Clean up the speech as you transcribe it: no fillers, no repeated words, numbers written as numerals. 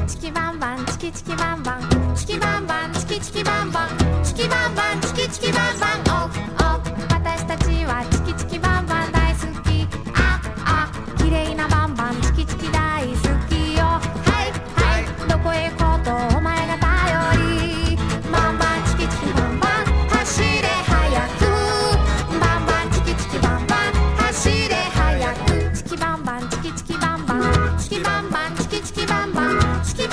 チキバンバンチキチキバンバンチキバンバンチキチキバンバンチキバンバンチキチキバンバンお私たちはチキチキバンバン大好き綺麗なバンバンチキチキ大好きよはいはいどこへ行こうとお前が頼りバンバンチキチキバンバン走れ早くバンバンチキチキバンバン走れ早くチキバンバンチキチキバンバンチキバンバンチキチキバンバンチキ